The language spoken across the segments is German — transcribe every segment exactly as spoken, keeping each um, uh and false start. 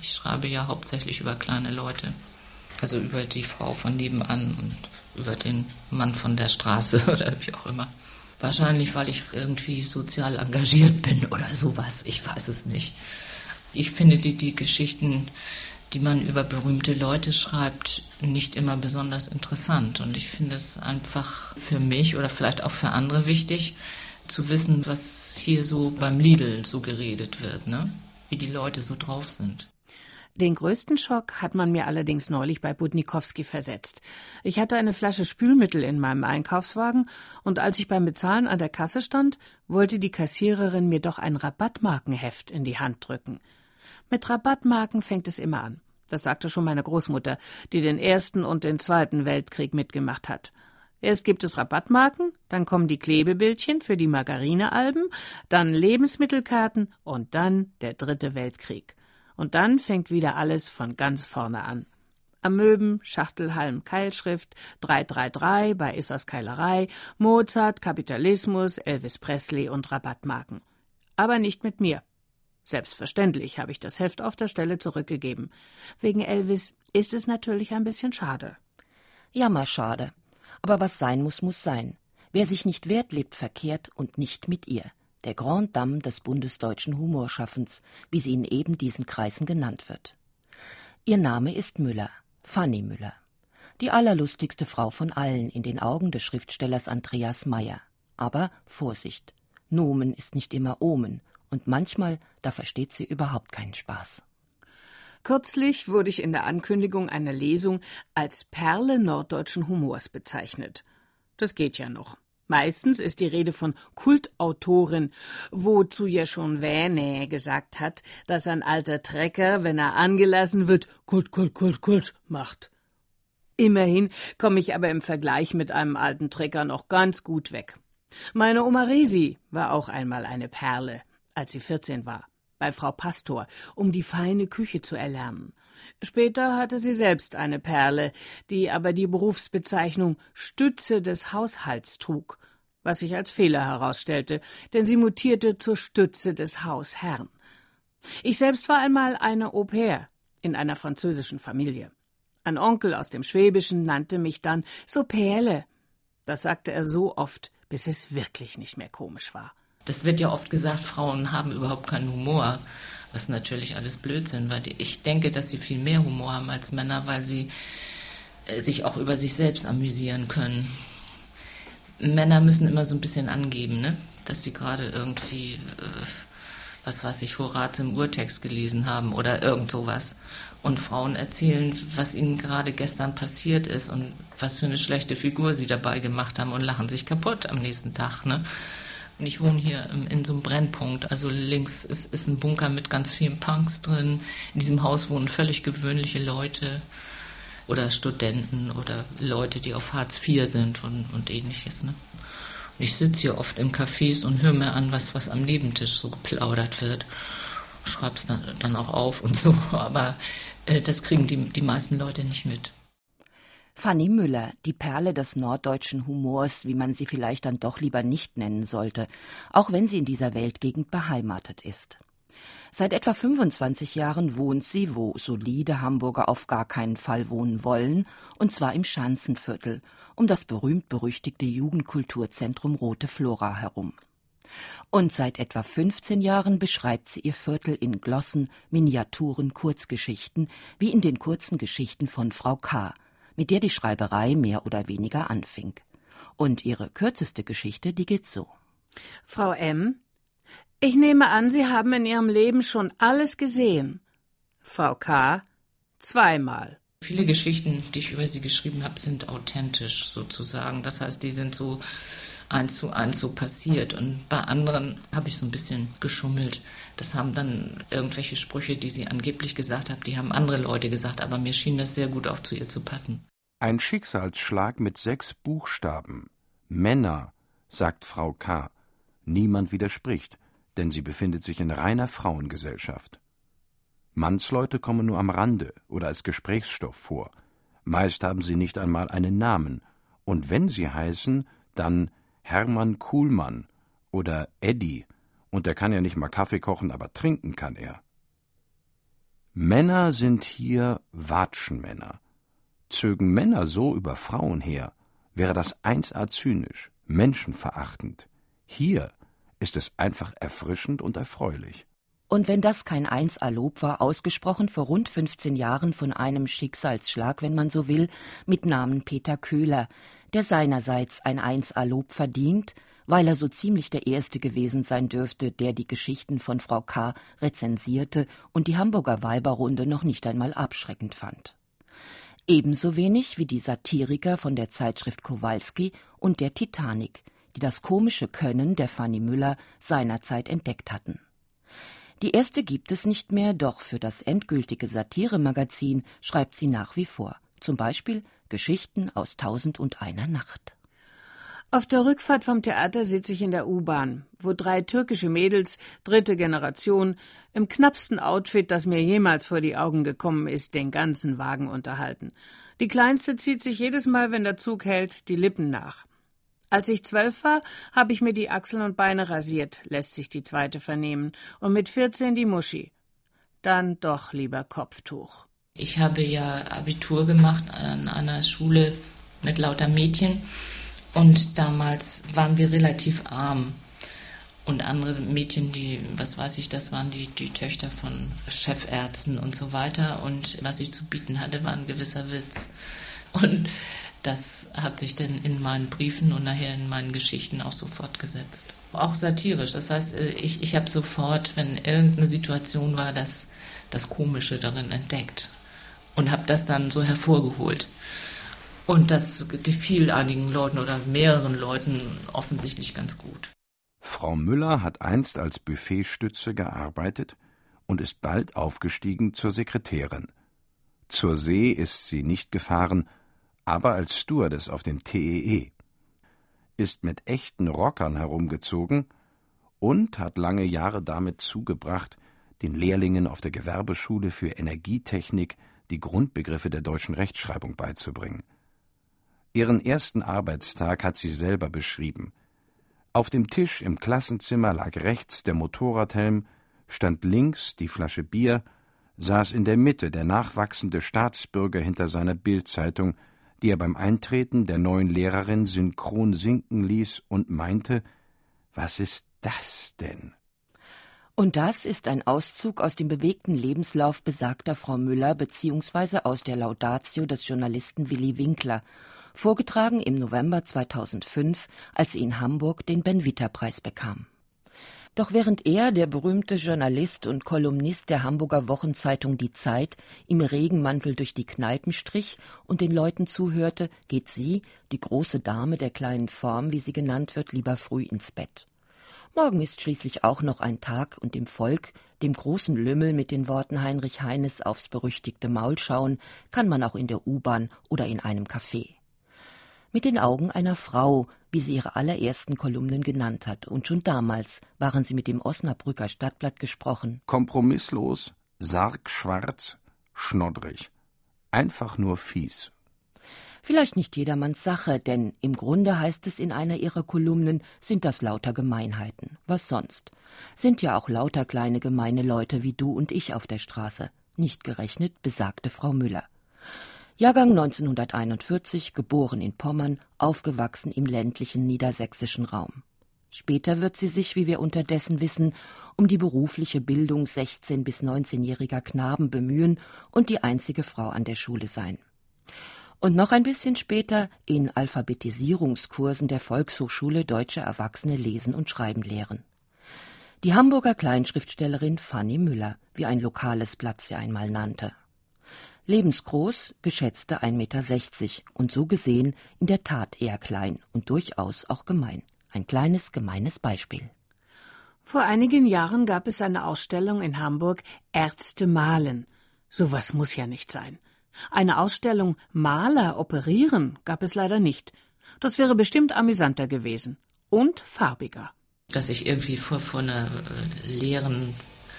Ich schreibe ja hauptsächlich über kleine Leute. Also über die Frau von nebenan und über den Mann von der Straße oder wie auch immer. Wahrscheinlich, weil ich irgendwie sozial engagiert bin oder sowas. Ich weiß es nicht. Ich finde die, die Geschichten, die man über berühmte Leute schreibt, nicht immer besonders interessant. Und ich finde es einfach für mich oder vielleicht auch für andere wichtig, zu wissen, was hier so beim Lidl so geredet wird, ne? Wie die Leute so drauf sind. Den größten Schock hat man mir allerdings neulich bei Budnikowski versetzt. Ich hatte eine Flasche Spülmittel in meinem Einkaufswagen und als ich beim Bezahlen an der Kasse stand, wollte die Kassiererin mir doch ein Rabattmarkenheft in die Hand drücken. Mit Rabattmarken fängt es immer an. Das sagte schon meine Großmutter, die den Ersten und den Zweiten Weltkrieg mitgemacht hat. Erst gibt es Rabattmarken, dann kommen die Klebebildchen für die Margarinealben, dann Lebensmittelkarten und dann der Dritte Weltkrieg. Und dann fängt wieder alles von ganz vorne an. Amöben, Schachtelhalm, Keilschrift, drei drei drei bei Issers Keilerei, Mozart, Kapitalismus, Elvis Presley und Rabattmarken. Aber nicht mit mir. Selbstverständlich habe ich das Heft auf der Stelle zurückgegeben. Wegen Elvis ist es natürlich ein bisschen schade. Jammerschade. Aber was sein muss, muss sein. Wer sich nicht wehrt, lebt verkehrt und nicht mit ihr. Der Grande Dame des bundesdeutschen Humorschaffens, wie sie in eben diesen Kreisen genannt wird. Ihr Name ist Müller, Fanny Müller. Die allerlustigste Frau von allen in den Augen des Schriftstellers Andreas Maier. Aber Vorsicht, Nomen ist nicht immer Omen. Und manchmal, da versteht sie überhaupt keinen Spaß. Kürzlich wurde ich in der Ankündigung einer Lesung als Perle norddeutschen Humors bezeichnet. Das geht ja noch. Meistens ist die Rede von Kultautorin, wozu ja schon Wähne gesagt hat, dass ein alter Trecker, wenn er angelassen wird, Kult, Kult, Kult, Kult macht. Immerhin komme ich aber im Vergleich mit einem alten Trecker noch ganz gut weg. Meine Oma Resi war auch einmal eine Perle, als sie vierzehn war, bei Frau Pastor, um die feine Küche zu erlernen. Später hatte sie selbst eine Perle, die aber die Berufsbezeichnung Stütze des Haushalts trug, was sich als Fehler herausstellte, denn sie mutierte zur Stütze des Hausherrn. Ich selbst war einmal eine Au pair in einer französischen Familie. Ein Onkel aus dem Schwäbischen nannte mich dann so Perle. Das sagte er so oft, bis es wirklich nicht mehr komisch war. Das wird ja oft gesagt, Frauen haben überhaupt keinen Humor, was natürlich alles Blödsinn, weil ich denke, dass sie viel mehr Humor haben als Männer, weil sie sich auch über sich selbst amüsieren können. Männer müssen immer so ein bisschen angeben, ne? Dass sie gerade irgendwie, äh, was weiß ich, Horaz im Urtext gelesen haben oder irgend sowas. Und Frauen erzählen, was ihnen gerade gestern passiert ist und was für eine schlechte Figur sie dabei gemacht haben und lachen sich kaputt am nächsten Tag, ne? Und ich wohne hier in so einem Brennpunkt. Also links ist, ist ein Bunker mit ganz vielen Punks drin. In diesem Haus wohnen völlig gewöhnliche Leute oder Studenten oder Leute, die auf Hartz vier sind und, und ähnliches. Ne? Und ich sitze hier oft in Cafés und höre mir an, was, was am Nebentisch so geplaudert wird. Schreib's dann, dann auch auf und so. Aber äh, das kriegen die, die meisten Leute nicht mit. Fanny Müller, die Perle des norddeutschen Humors, wie man sie vielleicht dann doch lieber nicht nennen sollte, auch wenn sie in dieser Weltgegend beheimatet ist. Seit etwa fünfundzwanzig Jahren wohnt sie, wo solide Hamburger auf gar keinen Fall wohnen wollen, und zwar im Schanzenviertel, um das berühmt-berüchtigte Jugendkulturzentrum Rote Flora herum. Und seit etwa fünfzehn Jahren beschreibt sie ihr Viertel in Glossen, Miniaturen, Kurzgeschichten, wie in den kurzen Geschichten von Frau K., mit der die Schreiberei mehr oder weniger anfing. Und ihre kürzeste Geschichte, die geht so. Frau M., ich nehme an, Sie haben in Ihrem Leben schon alles gesehen. Frau K., zweimal. Viele Geschichten, die ich über sie geschrieben habe, sind authentisch sozusagen. Das heißt, die sind so eins zu eins so passiert. Und bei anderen habe ich so ein bisschen geschummelt. Das haben dann irgendwelche Sprüche, die sie angeblich gesagt hat, die haben andere Leute gesagt, aber mir schien das sehr gut auch zu ihr zu passen. Ein Schicksalsschlag mit sechs Buchstaben. Männer, sagt Frau K. Niemand widerspricht, denn sie befindet sich in reiner Frauengesellschaft. Mannsleute kommen nur am Rande oder als Gesprächsstoff vor. Meist haben sie nicht einmal einen Namen. Und wenn sie heißen, dann Hermann Kuhlmann oder Eddie. Und der kann ja nicht mal Kaffee kochen, aber trinken kann er. Männer sind hier Watschenmänner. Zögen Männer so über Frauen her, wäre das eins a zynisch, menschenverachtend. Hier ist es einfach erfrischend und erfreulich. Und wenn das kein eins a Lob war, ausgesprochen vor rund fünfzehn Jahren von einem Schicksalsschlag, wenn man so will, mit Namen Peter Köhler, der seinerseits ein eins a Lob verdient, weil er so ziemlich der Erste gewesen sein dürfte, der die Geschichten von Frau K. rezensierte und die Hamburger Weiberrunde noch nicht einmal abschreckend fand. Ebenso wenig wie die Satiriker von der Zeitschrift Kowalski und der Titanic, die das komische Können der Fanny Müller seinerzeit entdeckt hatten. Die erste gibt es nicht mehr, doch für das endgültige Satiremagazin schreibt sie nach wie vor, zum Beispiel Geschichten aus Tausend und einer Nacht. Auf der Rückfahrt vom Theater sitze ich in der U-Bahn, wo drei türkische Mädels, dritte Generation, im knappsten Outfit, das mir jemals vor die Augen gekommen ist, den ganzen Wagen unterhalten. Die Kleinste zieht sich jedes Mal, wenn der Zug hält, die Lippen nach. Als ich zwölf war, habe ich mir die Achseln und Beine rasiert, lässt sich die zweite vernehmen, und mit vierzehn die Muschi. Dann doch lieber Kopftuch. Ich habe ja Abitur gemacht an einer Schule mit lauter Mädchen. Und damals waren wir relativ arm. Und andere Mädchen, die, was weiß ich, das waren die, die Töchter von Chefärzten und so weiter. Und was ich zu bieten hatte, war ein gewisser Witz. Und das hat sich dann in meinen Briefen und nachher in meinen Geschichten auch so fortgesetzt. Auch satirisch. Das heißt, ich, ich habe sofort, wenn irgendeine Situation war, das, das Komische darin entdeckt. Und habe das dann so hervorgeholt. Und das gefiel einigen Leuten oder mehreren Leuten offensichtlich ganz gut. Frau Müller hat einst als Buffetstütze gearbeitet und ist bald aufgestiegen zur Sekretärin. Zur See ist sie nicht gefahren, aber als Stewardess auf dem T E E. Ist mit echten Rockern herumgezogen und hat lange Jahre damit zugebracht, den Lehrlingen auf der Gewerbeschule für Energietechnik die Grundbegriffe der deutschen Rechtschreibung beizubringen. Ihren ersten Arbeitstag hat sie selber beschrieben. Auf dem Tisch im Klassenzimmer lag rechts der Motorradhelm, stand links die Flasche Bier, saß in der Mitte der nachwachsende Staatsbürger hinter seiner Bildzeitung, die er beim Eintreten der neuen Lehrerin synchron sinken ließ und meinte, was ist das denn? Und das ist ein Auszug aus dem bewegten Lebenslauf besagter Frau Müller beziehungsweise aus der Laudatio des Journalisten Willi Winkler, vorgetragen im November zweitausendfünf, als sie in Hamburg den Ben-Witter-Preis bekam. Doch während er, der berühmte Journalist und Kolumnist der Hamburger Wochenzeitung Die Zeit, im Regenmantel durch die Kneipen strich und den Leuten zuhörte, geht sie, die große Dame der kleinen Form, wie sie genannt wird, lieber früh ins Bett. Morgen ist schließlich auch noch ein Tag und dem Volk, dem großen Lümmel mit den Worten Heinrich Heines aufs berüchtigte Maul schauen, kann man auch in der U-Bahn oder in einem Café. Mit den Augen einer Frau, wie sie ihre allerersten Kolumnen genannt hat, und schon damals waren sie mit dem Osnabrücker Stadtblatt gesprochen. Kompromisslos, sargschwarz, schnoddrig. Einfach nur fies. Vielleicht nicht jedermanns Sache, denn im Grunde heißt es in einer ihrer Kolumnen, sind das lauter Gemeinheiten. Was sonst? Sind ja auch lauter kleine gemeine Leute wie du und ich auf der Straße. Nicht gerechnet besagte Frau Müller. Jahrgang neunzehnhunderteinundvierzig, geboren in Pommern, aufgewachsen im ländlichen niedersächsischen Raum. Später wird sie sich, wie wir unterdessen wissen, um die berufliche Bildung sechzehn- bis neunzehnjähriger Knaben bemühen und die einzige Frau an der Schule sein. Und noch ein bisschen später in Alphabetisierungskursen der Volkshochschule deutsche Erwachsene lesen und schreiben lehren. Die Hamburger Kleinschriftstellerin Fanny Müller, wie ein lokales Blatt sie einmal nannte. Lebensgroß, geschätzte ein Meter sechzig und so gesehen in der Tat eher klein und durchaus auch gemein. Ein kleines, gemeines Beispiel. Vor einigen Jahren gab es eine Ausstellung in Hamburg, Ärzte malen. Sowas muss ja nicht sein. Eine Ausstellung Maler operieren gab es leider nicht. Das wäre bestimmt amüsanter gewesen. Und farbiger. Dass ich irgendwie vor, vor einer äh, leeren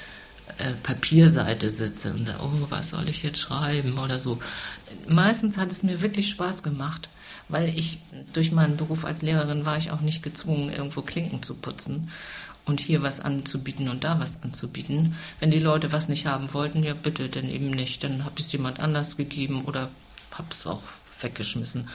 äh, Papierseite sitze und sage, oh, was soll ich jetzt schreiben oder so. Meistens hat es mir wirklich Spaß gemacht, weil ich durch meinen Beruf als Lehrerin war ich auch nicht gezwungen, irgendwo Klinken zu putzen. und hier was anzubieten und da was anzubieten. Wenn die Leute was nicht haben wollten, ja bitte, dann eben nicht. Dann habe ich es jemand anders gegeben oder habe es auch weggeschmissen.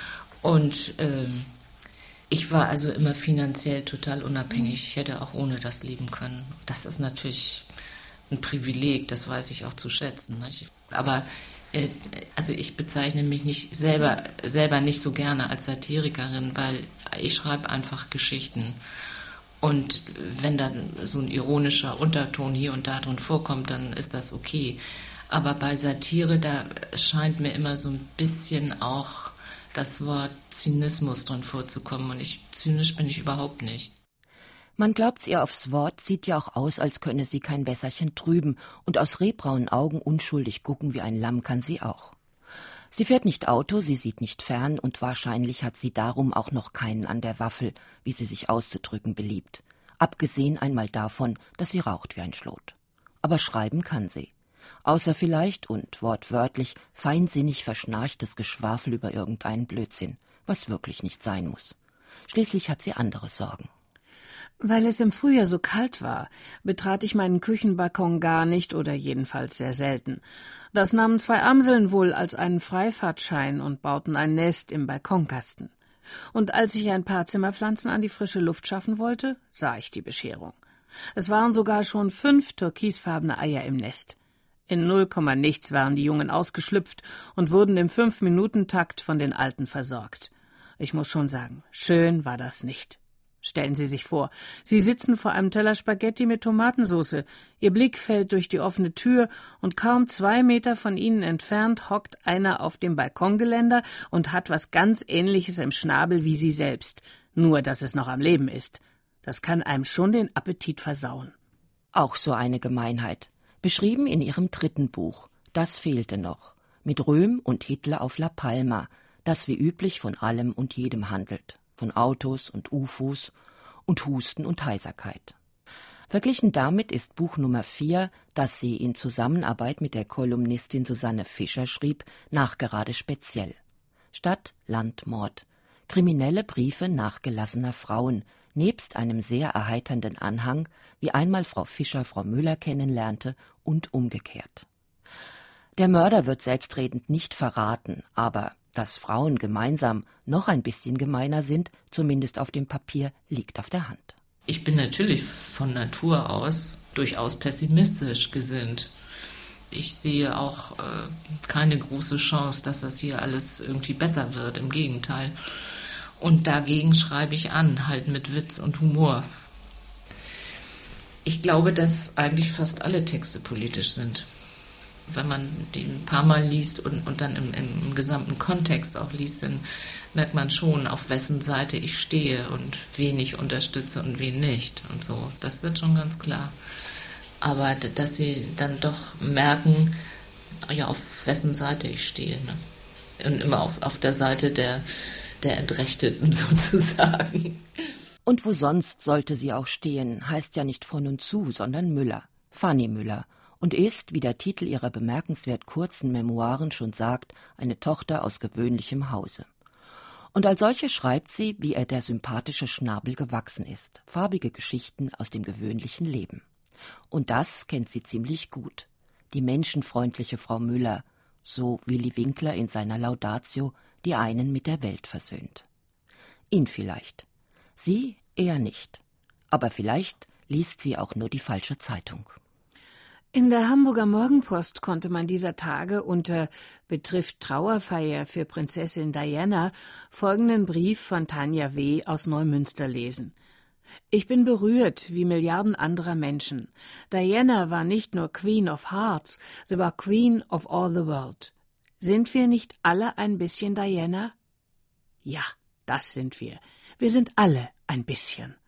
Und ähm, ich war also immer finanziell total unabhängig. Ich hätte auch ohne das leben können. Das ist natürlich ein Privileg, das weiß ich auch zu schätzen. Nicht? Aber äh, also ich bezeichne mich nicht selber, selber nicht so gerne als Satirikerin, weil ich schreibe einfach Geschichten. Und wenn dann so ein ironischer Unterton hier und da drin vorkommt, dann ist das okay. Aber bei Satire, da scheint mir immer so ein bisschen auch das Wort Zynismus drin vorzukommen. Und ich, zynisch bin ich überhaupt nicht. Man glaubt's ihr aufs Wort, sieht ja auch aus, als könne sie kein Wässerchen trüben. Und aus rehbraunen Augen unschuldig gucken wie ein Lamm kann sie auch. Sie fährt nicht Auto, sie sieht nicht fern und wahrscheinlich hat sie darum auch noch keinen an der Waffel, wie sie sich auszudrücken beliebt. Abgesehen einmal davon, dass sie raucht wie ein Schlot. Aber schreiben kann sie. Außer vielleicht und wortwörtlich feinsinnig verschnarchtes Geschwafel über irgendeinen Blödsinn, was wirklich nicht sein muss. Schließlich hat sie andere Sorgen. Weil es im Frühjahr so kalt war, betrat ich meinen Küchenbalkon gar nicht oder jedenfalls sehr selten. Das nahmen zwei Amseln wohl als einen Freifahrtschein und bauten ein Nest im Balkonkasten. Und als ich ein paar Zimmerpflanzen an die frische Luft schaffen wollte, sah ich die Bescherung. Es waren sogar schon fünf türkisfarbene Eier im Nest. In null Komma nichts waren die Jungen ausgeschlüpft und wurden im Fünf-Minuten-Takt von den Alten versorgt. Ich muss schon sagen, schön war das nicht. Stellen Sie sich vor, Sie sitzen vor einem Teller Spaghetti mit Tomatensauce. Ihr Blick fällt durch die offene Tür und kaum zwei Meter von Ihnen entfernt hockt einer auf dem Balkongeländer und hat was ganz Ähnliches im Schnabel wie Sie selbst. Nur, dass es noch am Leben ist. Das kann einem schon den Appetit versauen. Auch so eine Gemeinheit. Beschrieben in ihrem dritten Buch. Das fehlte noch. Mit Röhm und Hitler auf La Palma, das wie üblich von allem und jedem handelt. Von Autos und U F Os und Husten und Heiserkeit. Verglichen damit ist Buch Nummer vier, das sie in Zusammenarbeit mit der Kolumnistin Susanne Fischer schrieb, nachgerade speziell. Stadt, Land, Mord. Kriminelle Briefe nachgelassener Frauen, nebst einem sehr erheiternden Anhang, wie einmal Frau Fischer Frau Müller kennenlernte und umgekehrt. Der Mörder wird selbstredend nicht verraten, aber dass Frauen gemeinsam noch ein bisschen gemeiner sind, zumindest auf dem Papier, liegt auf der Hand. Ich bin natürlich von Natur aus durchaus pessimistisch gesinnt. Ich sehe auch äh, keine große Chance, dass das hier alles irgendwie besser wird, im Gegenteil. Und dagegen schreibe ich an, halt mit Witz und Humor. Ich glaube, dass eigentlich fast alle Texte politisch sind. Wenn man den ein paar Mal liest und, und dann im, im gesamten Kontext auch liest, dann merkt man schon, auf wessen Seite ich stehe und wen ich unterstütze und wen nicht und so. Das wird schon ganz klar. Aber dass sie dann doch merken, ja, auf wessen Seite ich stehe. Ne? Und immer auf, auf der Seite der, der Entrechteten sozusagen. Und wo sonst sollte sie auch stehen, heißt ja nicht von und zu, sondern Müller, Fanny Müller. Und ist, wie der Titel ihrer bemerkenswert kurzen Memoiren schon sagt, eine Tochter aus gewöhnlichem Hause. Und als solche schreibt sie, wie ihr der sympathische Schnabel gewachsen ist, farbige Geschichten aus dem gewöhnlichen Leben. Und das kennt sie ziemlich gut. Die menschenfreundliche Frau Müller, so Willy Winkler in seiner Laudatio, die einen mit der Welt versöhnt. Ihn vielleicht. Sie eher nicht. Aber vielleicht liest sie auch nur die falsche Zeitung. In der Hamburger Morgenpost konnte man dieser Tage unter »Betrifft Trauerfeier für Prinzessin Diana« folgenden Brief von Tanja W. aus Neumünster lesen. »Ich bin berührt, wie Milliarden anderer Menschen. Diana war nicht nur Queen of Hearts, sie war Queen of all the world. Sind wir nicht alle ein bisschen Diana? Ja, das sind wir. Wir sind alle ein bisschen.«